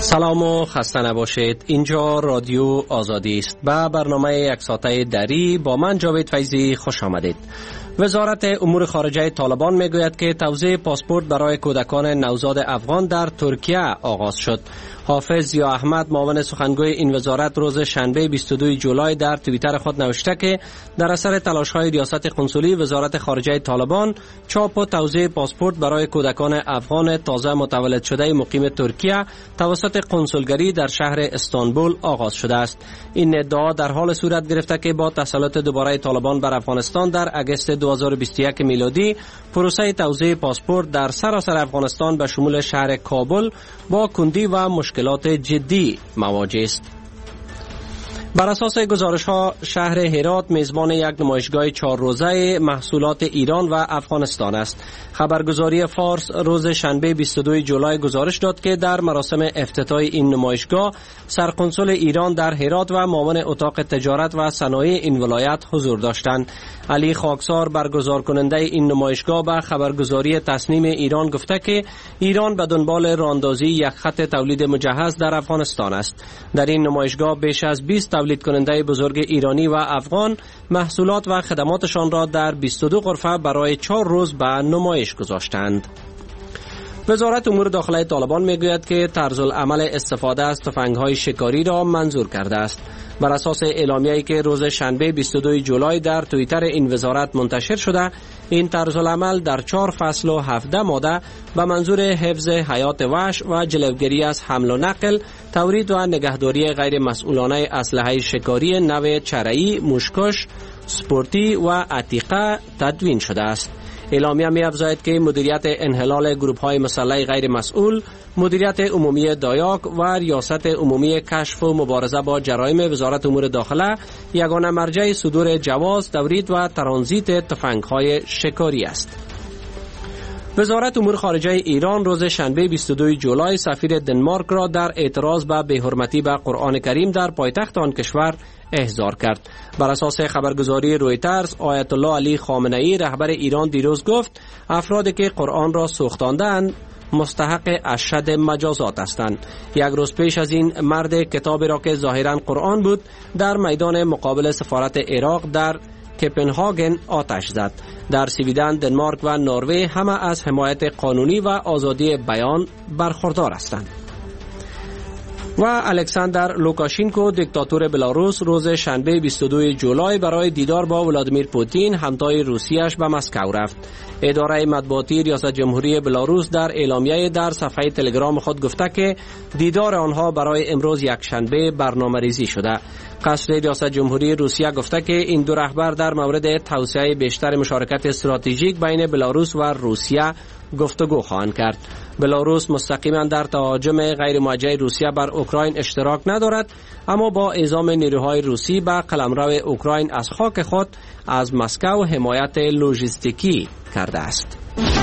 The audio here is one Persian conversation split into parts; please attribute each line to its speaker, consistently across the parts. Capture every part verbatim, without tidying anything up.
Speaker 1: سلام و خسته نباشید. اینجا رادیو آزادی است. به برنامه یک ساعته دری با من جاوید فیضی خوش آمدید. وزارت امور خارجه طالبان میگوید که توزیع پاسپورت برای کودکان نوزاد افغان در ترکیه آغاز شد. حافظ ضیا احمد معاون سخنگوی این وزارت روز شنبه بیست و دو جولای در توییتر خود نوشته که در اثر تلاش‌های ریاست قنسولی وزارت خارجه طالبان چاپ و توزیع پاسپورت برای کودکان افغان تازه متولد شده مقیم ترکیه توسط قنسولگری در شهر استانبول آغاز شده است. این ادعا در حال صورت گرفته که با تسلط دوباره طالبان بر افغانستان در اگست دو هزار و بیست و یک میلادی پروسه توزیع پاسپورت در سراسر افغانستان به شمول شهر کابل با کندی و مشکلات جدی مواجه است. بر اساس گزارش ها شهر هرات میزبان یک نمایشگاه چهار روزه محصولات ایران و افغانستان است. خبرگزاری فارس روز شنبه بیست و دو جولای گزارش داد که در مراسم افتتاح این نمایشگاه سرقنسول ایران در هرات و معاون اتاق تجارت و صنایع این ولایت حضور داشتند. علی خاکسار برگزار کننده این نمایشگاه به خبرگزاری تصنیم ایران گفته که ایران به دنبال راهاندازی یک خط تولید مجهز در افغانستان است. در این نمایشگاه بیش از بیست تولید کننده بزرگ ایرانی و افغان محصولات و خدماتشان را در بیست و دو غرفه برای چهار روز به نمایش گذاشتند. وزارت امور داخلی طالبان میگوید که طرز العمل استفاده از تفنگ‌های شکاری را منظور کرده است. بر اساس اعلامیه‌ای که روز شنبه بیست و دو جولای در توییتر این وزارت منتشر شده، این طرز العمل در چهار فصل و هفده ماده به منظور حفظ حیات وحش و جلوگیری از حمل و نقل، تورید و نگهداری غیر مسئولانه اسلحه شکاری نوع چرایی، موشکش، سپورتی و عتیقه تدوین شده است. اعلامیه می افزاید که مدیریت انحلال گروه‌های مسلح غیر مسئول، مدیریت عمومی دایاک و ریاست عمومی کشف و مبارزه با جرایم وزارت امور داخله یگانه مرجع صدور جواز تورید و ترانزیت تفنگ‌های شکاری است. وزارت امور خارجه ایران روز شنبه بیست و دو جولای سفیر دنمارک را در اعتراض به بی‌حرمتی به قرآن کریم در پایتخت آن کشور احضار کرد. بر اساس خبرگزاری رویترز، آیت الله علی خامنه‌ای رهبر ایران دیروز گفت افرادی که قرآن را سوختاندند مستحق اشد مجازات هستند. یک روز پیش از این مرد کتابی را که ظاهراً قرآن بود در میدان مقابل سفارت عراق در کپنهاگن آتش زد. در سویدن، دنمارک و نروژ همه از حمایت قانونی و آزادی بیان برخوردار هستند. و الکساندر لوکاشینکو دیکتاتور بلاروس روز شنبه بیست و دو جولای برای دیدار با ولادیمیر پوتین همتای روسیه‌اش به مسکو رفت. اداره مطبوعاتی ریاست جمهوری بلاروس در اعلامیه در صفحه تلگرام خود گفته که دیدار آنها برای امروز یک شنبه برنامه‌ریزی شده. قصر ریاست جمهوری روسیه گفته که این دو رهبر در مورد توسعه بیشتر مشارکت استراتژیک بین بلاروس و روسیه گفتگو خواهند کرد. بلاروس مستقیما در تهاجم غیر موجه روسیه بر اوکراین اشتراک ندارد، اما با اعزام نیروهای روسی به قلمرو اوکراین از خاک خود از مسکو حمایت لوجستیکی کرده است.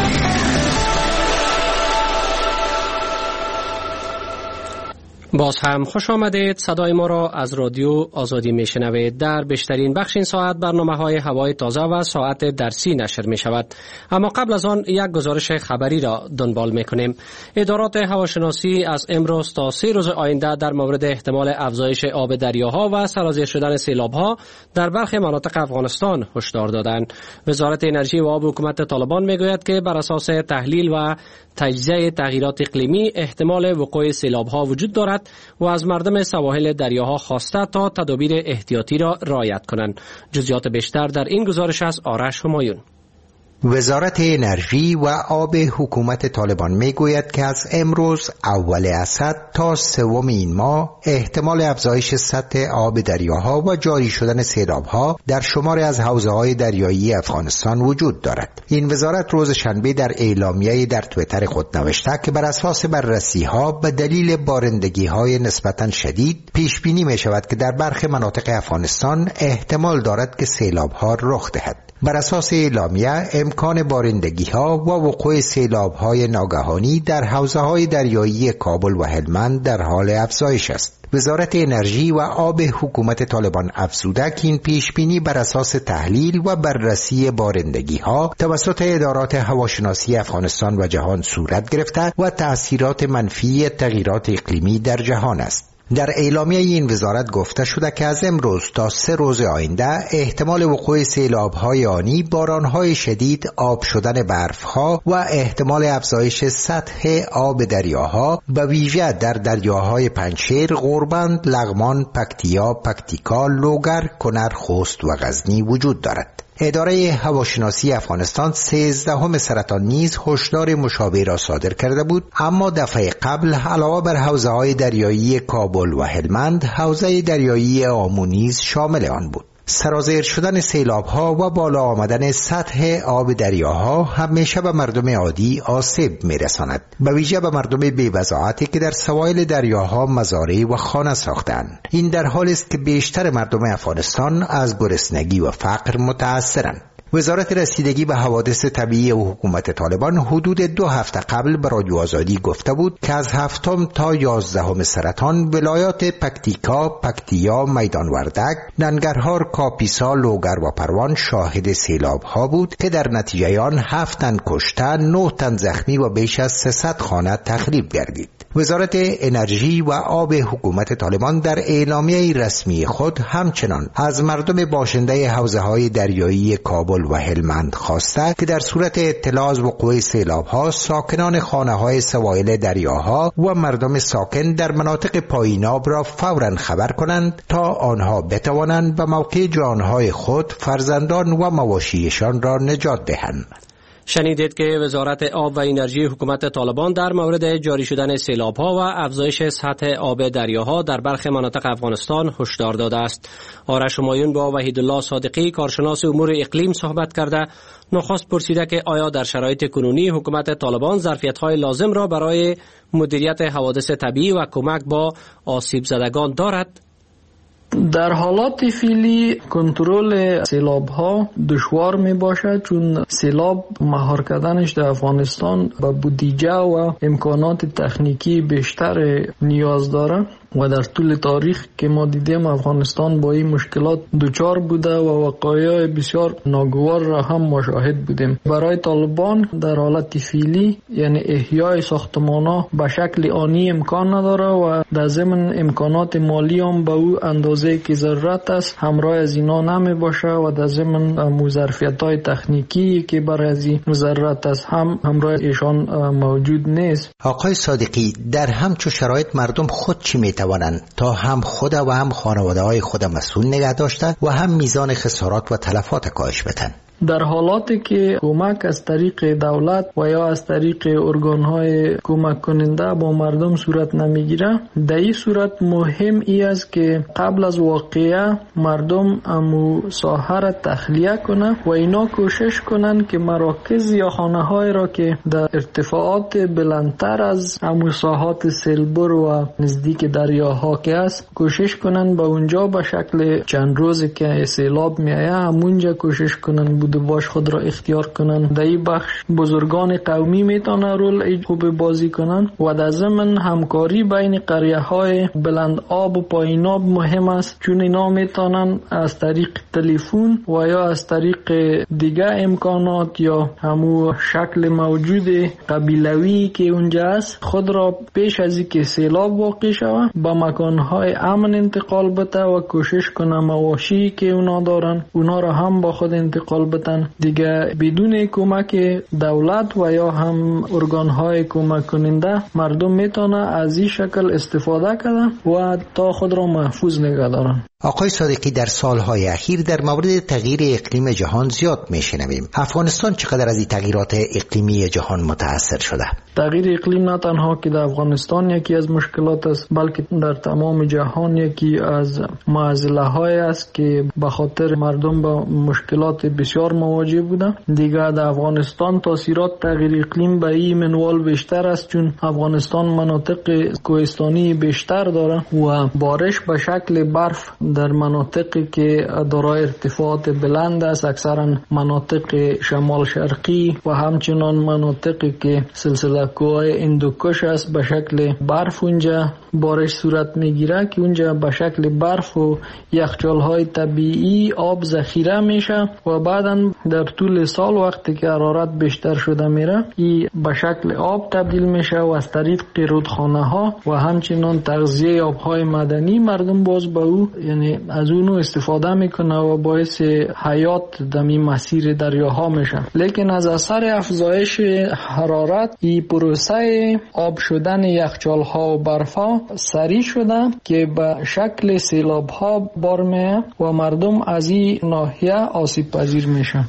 Speaker 1: باز هم خوش آمدید. صدای ما را از رادیو آزادی میشنوید. در بیشترین بخش این ساعت برنامه‌های هوای تازه و ساعت درسی نشر می شود. اما قبل از آن یک گزارش خبری را دنبال میکنیم. ادارات هواشناسی از امروز تا سه روز آینده در مورد احتمال افزایش آب دریاها و سرازیر شدن سیلاب‌ها در برخی مناطق افغانستان هشدار دادند. وزارت انرژی و آب حکومت طالبان میگوید که بر اساس تحلیل و تجزیه تغییرات اقلیمی احتمال وقوع سیلاب‌ها وجود دارد و از مردم سواحل دریاها خواسته تا تدابیر احتیاطی را رعایت کنند. جزئیات بیشتر در این گزارش از آرش همایون.
Speaker 2: وزارت انرژی و آب حکومت طالبان میگوید که از امروز اول اسد تا سوم این ماه احتمال افزایش سطح آب دریاها و جاری شدن سیلاب‌ها در شماری از حوزه‌های دریایی افغانستان وجود دارد. این وزارت روز شنبه در اعلامیه در توییتر خود نوشته که بر اساس بررسی‌ها به دلیل بارندگی‌های نسبتاً شدید پیش بینی می‌شود که در برخی مناطق افغانستان احتمال دارد که سیلاب‌ها رخ دهد. بر اساس اعلامیه امکان بارندگی ها و وقوع سیلاب های ناگهانی در حوزه های دریایی کابل و هلمند در حال افزایش است. وزارت انرژی و آب حکومت طالبان افزوده که این پیش بینی بر اساس تحلیل و بررسی بارندگی ها توسط ادارات هواشناسی افغانستان و جهان صورت گرفته و تأثیرات منفی تغییرات اقلیمی در جهان است. در اعلامیه این وزارت گفته شده که از امروز تا سه روز آینده احتمال وقوع سیلاب‌های آنی، باران‌های شدید، آب شدن برف‌ها و احتمال افزایش سطح آب دریاها به ویژه در دریاهای پنجشیر، غوربند، لغمان، پکتیا، پکتیکا، لوگر، کنر، خوست و غزنی وجود دارد. اداره هواشناسی افغانستان سیزدهم سرطان نیز هشدار مشابه را صادر کرده بود، اما دفعه قبل علاوه بر حوزه‌های دریایی کابل و هلمند، حوزه دریایی آمو نیز شامل آن بود. سرازیر شدن سیلاب‌ها و بالا آمدن سطح آب دریاها همیشه به مردم عادی آسیب می‌رساند، به ویژه به مردم بی‌وضاحتی که در سواحل دریاها مزارع و خانه ساختند. این در حالی است که بیشتر مردم افغانستان از گرسنگی و فقر متأثرند. وزارت رسیدگی به حوادث طبیعی و حکومت طالبان حدود دو هفته قبل به رادیو آزادی گفته بود که از هفتم تا یازدهم سرطان ولایات پکتیکا، پکتیا، میدان وردک، ننگرهار، کاپیسا، لوگر و پروان شاهد سیلاب ها بود که در نتیجه آن هفت تن کشته، نه تن زخمی و بیش از سیصد خانه تخریب گردید. وزارت انرژی و آب حکومت طالبان در اعلامیه رسمی خود همچنان از مردم باشنده حوزه‌های دریایی کابل و هلمند خواسته که در صورت اطلاع از وقوع سیلاب‌ها ساکنان خانه‌های سواحل دریاها و مردم ساکن در مناطق پایین‌آب را فوراً خبر کنند تا آنها بتوانند به موقع جانهای خود، فرزندان و مواشیشان را نجات دهند.
Speaker 1: شنیدید که وزارت آب و انرژی حکومت طالبان در مورد جاری شدن سیلاب‌ها و افزایش سطح آب دریاها در برخی مناطق افغانستان هشدار داده است. آرش همایون با وحیدالله صادقی کارشناس امور اقلیم صحبت کرده نخست پرسیده که آیا در شرایط کنونی حکومت طالبان ظرفیت‌های لازم را برای مدیریت حوادث طبیعی و کمک با آسیب زدگان دارد؟
Speaker 3: در حالات فعلی کنترل سیلاب ها دشوار می باشد، چون سیلاب مهار کردنش در افغانستان به بودجه و امکانات تکنیکی بیشتر نیاز داره و در طول تاریخ که ما دیدیم افغانستان با این مشکلات دچار بوده و وقایع بسیار ناگوار را هم مشاهد بودیم. برای طالبان در حالت فعلی یعنی احیای ساختمان‌ها به شکل آنی امکان نداره و در ضمن امکانات مالی هم به او اندازه که ضرورت است همراه از اینا نمی باشه و در ضمن مظرفیت‌های تکنیکی که برای از این ضرورت است هم همراه ایشان موجود نیست.
Speaker 2: آقای صادقی، در همچون شرایط مردم خود چی می توانند تا هم خود و هم خانواده های خود مسئول نگه داشته و هم میزان خسارات و تلفات کاهش بدن؟
Speaker 3: در حالاتی که کمک از طریق دولت و یا از طریق ارگان‌های کمک کننده با مردم صورت نمیگیره، در این صورت مهم ای است که قبل از واقعه مردم امو ساحه را تخلیه کنه و اینا کوشش کنن که مراکز یا خانه‌های را که در ارتفاعات بلندتر از امو ساحات سیلبر و نزدیک دریاها که است کوشش کنن به اونجا به شکل چند روزی که سیلاب میایه همونجا کوشش کنن بود باش خود را اختیار کنن. در این بخش بزرگان قومی میتونه رول خوب بازی کنن و در ضمن همکاری بین قریه های بلند آب و پایین آب مهم است، چون اینا میتونن از طریق تلفن و یا از طریق دیگه امکانات یا همو شکل موجود قبیلوی که اونجا است خود را پیش از اینکه سیلاب واقع شود به مکانهای امن انتقال بده و کوشش کنه مواشی که اونا دارن اونا را هم با خود انتقال بده. دیگه بدون کمک دولت و یا هم ارگان‌های کمک کننده مردم میتونه از این شکل استفاده کنن و تا خود را محفوظ نگه دارن.
Speaker 2: آقای صادقی، در سالهای اخیر در مورد تغییر اقلیم جهان زیاد میشنویم. افغانستان چقدر از این تغییرات اقلیمی جهان متاثر شده؟
Speaker 3: تغییر اقلیم نه تنها که در افغانستان یکی از مشکلات است، بلکه در تمام جهان یکی از معضله‌های است که به خاطر مردم با مشکلات بسیار مواجه بودن. دیگه در افغانستان تاثیرات تغییر اقلیم به این منوال بیشتر است، چون افغانستان مناطق کوهستانی بیشتر داره و بارش به شکل برف در مناطقی که دارای ارتفاعات بلند است، اکثرا مناطق شمال شرقی و همچنان مناطقی که سلسله کوههای هندوکش است به شکل برف اونجا بارش صورت میگیره که اونجا به شکل برف و یخچال‌های طبیعی آب ذخیره میشه و بعداً در طول سال وقتی که حرارت بیشتر شده میره این به شکل آب تبدیل میشه و از طریق رودخانه ها و همچنان تغذیه آبهای معدنی مردم باز به او یعنی از اونو استفاده میکنه و باعث حیات دمی مسیر دریاها میشه. لیکن از اثر افزایش حرارت این پروسه آب شدن یخچال ها و برف ها سریع شده که به شکل سیلاب ها بار میه و مردم از این ناحیه آسیب پذیر میشه.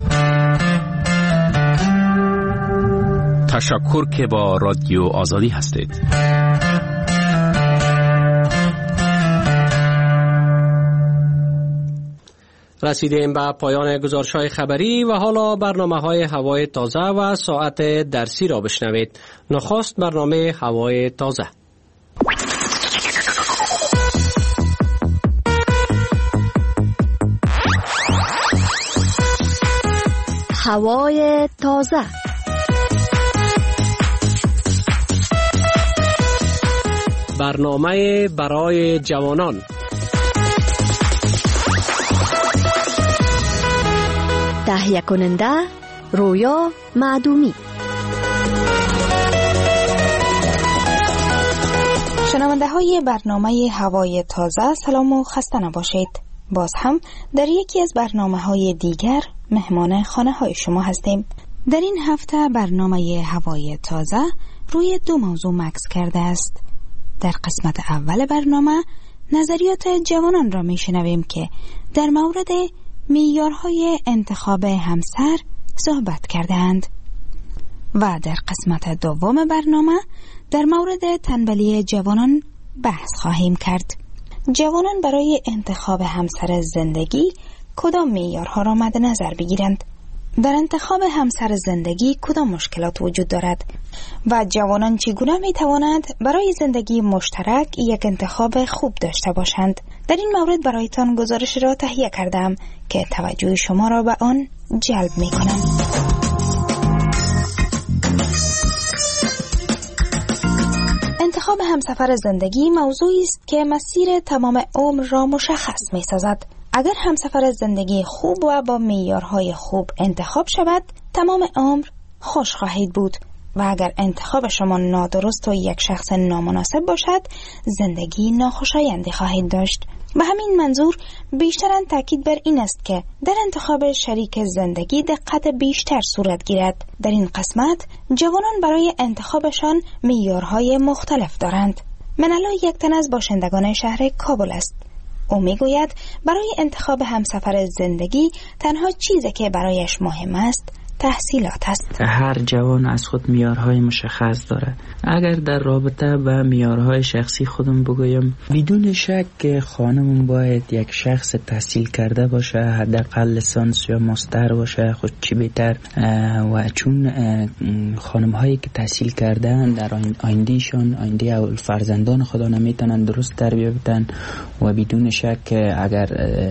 Speaker 4: تشکر که با رادیو آزادی هستید.
Speaker 1: رسیدیم به پایان گزارش‌های خبری و حالا برنامه‌های هوای تازه و ساعت درسی را بشنوید. نخست برنامه هوای تازه.
Speaker 5: هوای تازه.
Speaker 1: برنامه برای جوانان.
Speaker 5: تهیه کننده رویا معدومی.
Speaker 6: شنونده های برنامه هوای تازه سلام و خسته نباشید. باز هم در یکی از برنامه های دیگر مهمان خانه های شما هستیم. در این هفته برنامه هوای تازه روی دو موضوع مکس کرده است. در قسمت اول برنامه نظریات جوانان را میشنویم که در مورد معیارهای انتخاب همسر صحبت کردند و در قسمت دوم برنامه در مورد تنبلی جوانان بحث خواهیم کرد. جوانان برای انتخاب همسر زندگی کدام معیارها را مد نظر بگیرند؟ در انتخاب همسر زندگی کدام مشکلات وجود دارد و جوانان چگونه می توانند برای زندگی مشترک یک انتخاب خوب داشته باشند؟ در این مورد برایتان گزارش را تهیه کردم که توجه شما را به آن جلب می کنم. انتخاب همسفر زندگی موضوعی است که مسیر تمام عمر را مشخص می سازد. اگر همسفر زندگی خوب و با معیارهای خوب انتخاب شود، تمام عمر خوش خواهید بود و اگر انتخاب شما نادرست و یک شخص نامناسب باشد، زندگی ناخوشایندی خواهید داشت. به همین منظور بیشترن تاکید بر این است که در انتخاب شریک زندگی دقت بیشتر صورت گیرد. در این قسمت جوانان برای انتخابشان معیارهای مختلف دارند. منالا یک تن از باشندگان شهر کابل است. او میگوید برای انتخاب همسفر زندگی تنها چیزی که برایش مهم است تحصیلات است.
Speaker 7: هر جوان از خود معیارهای مشخص داره. اگر در رابطه با معیارهای شخصی خودم بگویم، بدون شک خانمون باید یک شخص تحصیل کرده باشه، حداقل لیسانس یا ماستر باشه، خود چی بهتر. و چون خانم هایی که تحصیل کردن در آیندهشان آینده فرزندان خدا نمیتونن درست تربیت بدن و بدون شک اگر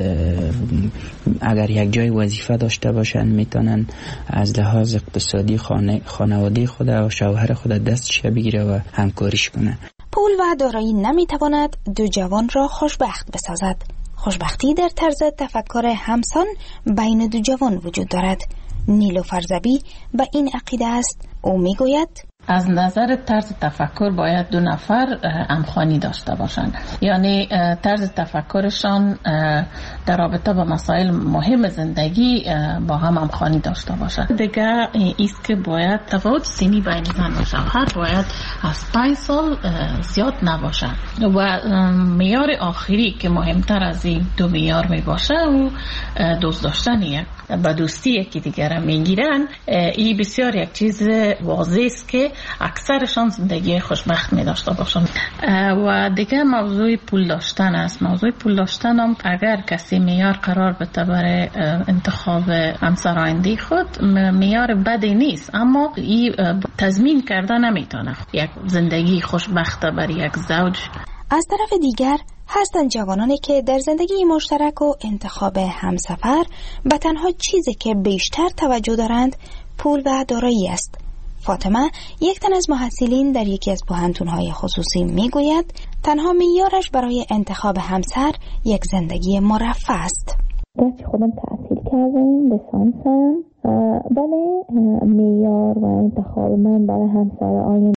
Speaker 7: اگر یک جای وظیفه داشته باشن میتونن از لحاظ اقتصادی خانه خانواده خود و شوهر خود دستش بگیره و همکاریش کنه.
Speaker 6: پول و دارایی نمیتواند دو جوان را خوشبخت بسازد. خوشبختی در طرز تفکر همسان بین دو جوان وجود دارد. نیلوفر زبی به این عقیده است. او میگوید
Speaker 8: از نظر طرز تفکر باید دو نفر همخوانی داشته باشند، یعنی طرز تفکرشان در رابطه با مسائل مهم زندگی با هم همخوانی داشته باشند. دیگه ایست که باید تفاوت سنی بین زن و شوهر باید از پنج سال زیاد نباشه و معیار آخری که مهمتر از این دو معیار می باشه و دوست داشتنیه. با دوستی یکی دیگر میگیرن. این بسیار یک چیز واضح است که اکثرشان زندگی خوشبخت می داشته باشند. و دیگه موضوع پول داشتن است. موضوع پول داشتن هم اگر کسی معیار قرار بده برای انتخاب همسر آینده خود، معیار بدی نیست، اما این تضمین کرده نمیتونه یک زندگی خوشبخت برای یک زوج.
Speaker 6: از طرف دیگر هستند جوانانی که در زندگی مشترک و انتخاب همسفر به تنها چیزی که بیشتر توجه دارند پول و دارایی است. فاطمه، یک تن از محصلین در یکی از پوهنتون‌های خصوصی میگوید تنها معیارش برای انتخاب همسر یک زندگی مرفه است.
Speaker 9: گرچه خودم تحصیل کردم، لیسانسم، ولی معیار و انتخاب من برای همسر آینده